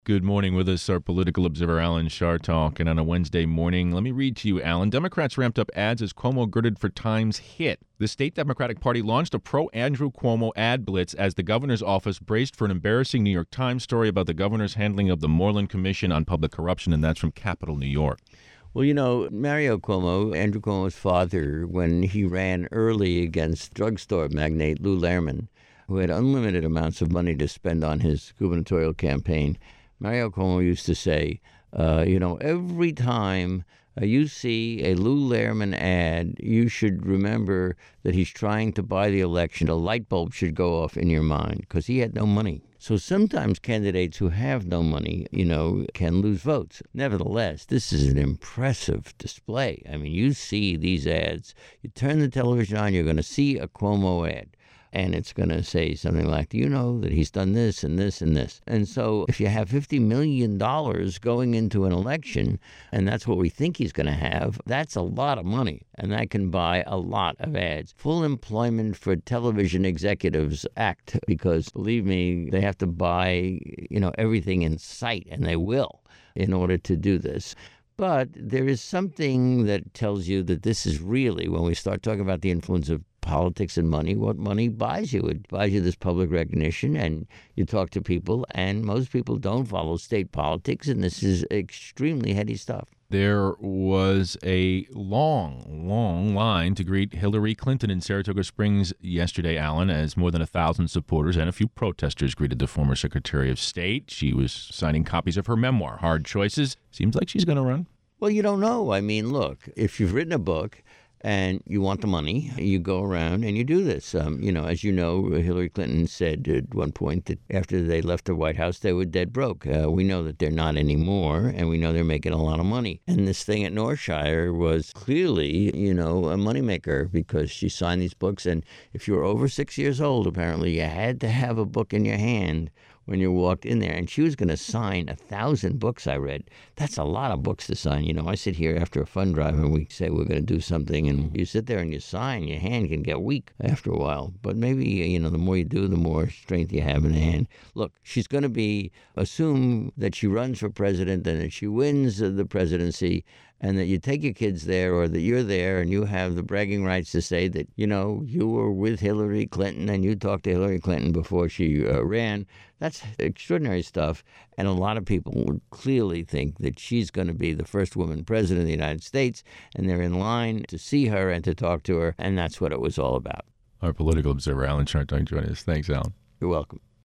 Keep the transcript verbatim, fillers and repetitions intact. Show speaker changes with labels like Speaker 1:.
Speaker 1: Good morning. With us, our political observer, Alan Chartock. And on a Wednesday morning, let me read to you, Alan. Democrats ramped up ads as Cuomo girded for time's hit. The state Democratic Party launched a pro-Andrew Cuomo ad blitz as the governor's office braced for an embarrassing New York Times story about the governor's handling of the Moreland Commission on Public Corruption, and that's from Capital New York.
Speaker 2: Well, you know, Mario Cuomo, Andrew Cuomo's father, when he ran early against drugstore magnate Lou Lehrman, who had unlimited amounts of money to spend on his gubernatorial campaign, Mario Cuomo used to say, uh, you know, every time uh, you see a Lou Lehrman ad, you should remember that he's trying to buy the election. A light bulb should go off in your mind because he had no money. So sometimes candidates who have no money, you know, can lose votes. Nevertheless, this is an impressive display. I mean, you see these ads. You turn the television on, you're going to see a Cuomo ad. And it's going to say something like, do you know that he's done this and this and this? And so if you have fifty million dollars going into an election, and that's what we think he's going to have, that's a lot of money. And that can buy a lot of ads. Full Employment for Television Executives Act, because believe me, they have to buy, you know, everything in sight, and they will, in order to do this. But there is something that tells you that this is really, when we start talking about the influence of politics and money, what money buys you. It buys you this public recognition, and you talk to people, and most people don't follow state politics, and this is extremely heady stuff.
Speaker 1: There was a long, long line to greet Hillary Clinton in Saratoga Springs yesterday, Alan, as more than a thousand supporters and a few protesters greeted the former Secretary of State. She was signing copies of her memoir, Hard Choices. Seems like she's going to run.
Speaker 2: Well, you don't know. I mean, look, if you've written a book and you want the money, you go around and you do this. Um, you know, as you know, Hillary Clinton said at one point that after they left the White House, they were dead broke. Uh, we know that they're not anymore, and we know they're making a lot of money. And this thing at Northshire was clearly, you know, a moneymaker because she signed these books. And if you were over six years old, apparently, you had to have a book in your hand when you walked in there. And she was going to sign a thousand books, I read. That's a lot of books to sign. You know, I sit here after a fund drive and we say we're going to do something, and you sit there and you sign. Your hand can get weak after a while. But maybe, you know, the more you do, the more strength you have in the hand. Look, she's going to be, assume that she runs for president and that she wins the presidency, and that you take your kids there, or that you're there and you have the bragging rights to say that, you know, you were with Hillary Clinton and you talked to Hillary Clinton before she uh, ran. That's extraordinary stuff. And a lot of people would clearly think that she's going to be the first woman president of the United States, and they're in line to see her and to talk to her. And that's what it was all about.
Speaker 1: Our political observer, Alan Chartock, joined us. Thanks, Alan.
Speaker 2: You're welcome.